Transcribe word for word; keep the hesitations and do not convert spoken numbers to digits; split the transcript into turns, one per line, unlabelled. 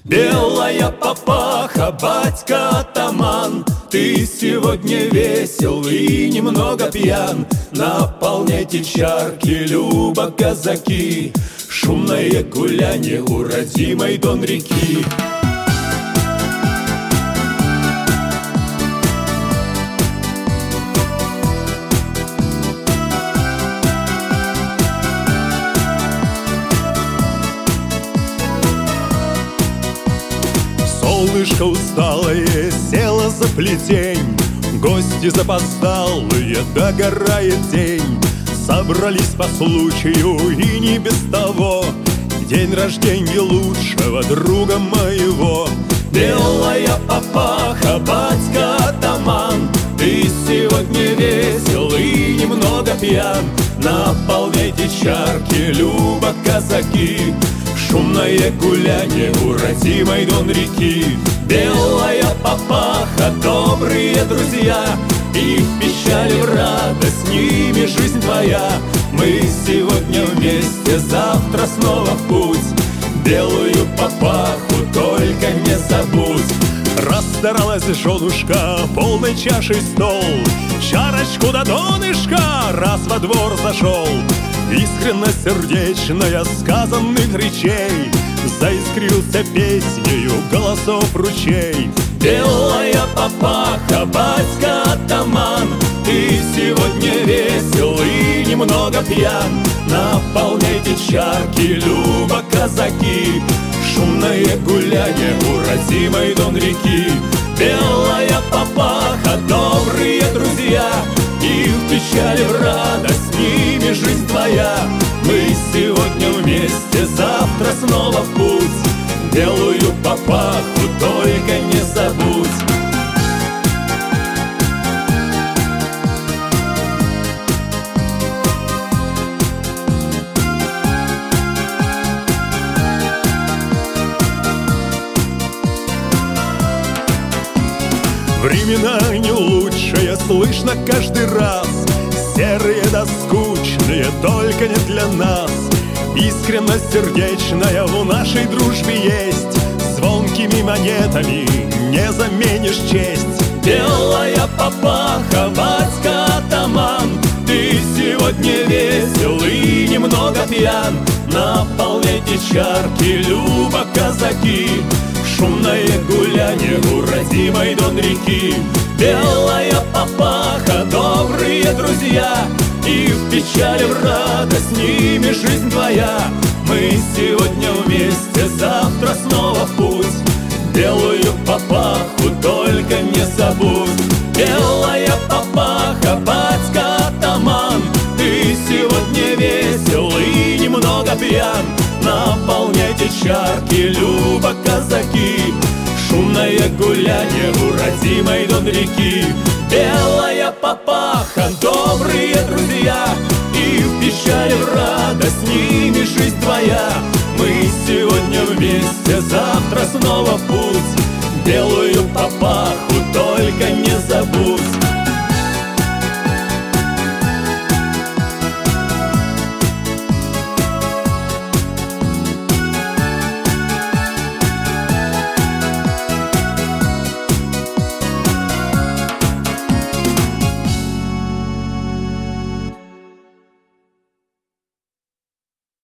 Белая папаха, батька-атаман, ты сегодня весел и немного пьян. Наполняйте чарки, Люба, казаки, шумное гулянье у родимой Дон реки.
Солнышко усталое село за плетень, гости запоздалые, догорает день. Собрались по случаю и не без того, день рождения лучшего друга моего.
Белая папаха, батька-атаман, ты сегодня весел и немного пьян. Наполняйте чарки, Люба, казаки, шумное гулянье у родимой Дон реки. Белая папаха, добрые друзья, и в печали, в радость, с ними жизнь твоя. Мы сегодня вместе, завтра снова в путь. Белую папаху только не забудь.
Расстаралась женушка, полной чашей стол, чарочку до донышка, раз во двор зашел. Искренно сердечная сказанных речей, заискрился песнею голосов ручей.
Белая папаха, батька-атаман, ты сегодня весел и немного пьян. Наполняйте чарки, Люба, казаки, шумное гулянье у родимой Дон реки. Белая папаха, добрые друзья, и в печали, в радость, с ними жизнь твоя. Мы сегодня вместе, завтра снова в путь. Белую папаху только не забудь.
Времена не лучшие, слышно каждый раз, серые да скучные, только не для нас. Искренность сердечная в нашей дружбе есть, звонкими монетами не заменишь честь.
Белая папаха, батька-атаман, ты сегодня весел и немного пьян. Наполняйте чарки, Люба, казаки, шумное гулянье у родимой Дон реки. Белая папаха, добрые друзья, и в печали, в радость, с ними жизнь твоя. Мы сегодня вместе, завтра снова в путь. Белую папаху только не забудь. Белая папаха, батька-атаман, ты сегодня весел и немного пьян. Наполняйте чарки, Люба, казаки, шумное гулянье у родимой Дон реки. Белая папаха, добрые друзья, и в печали, в радость, с ними жизнь твоя. Мы сегодня вместе, завтра снова в путь. Белую папаху только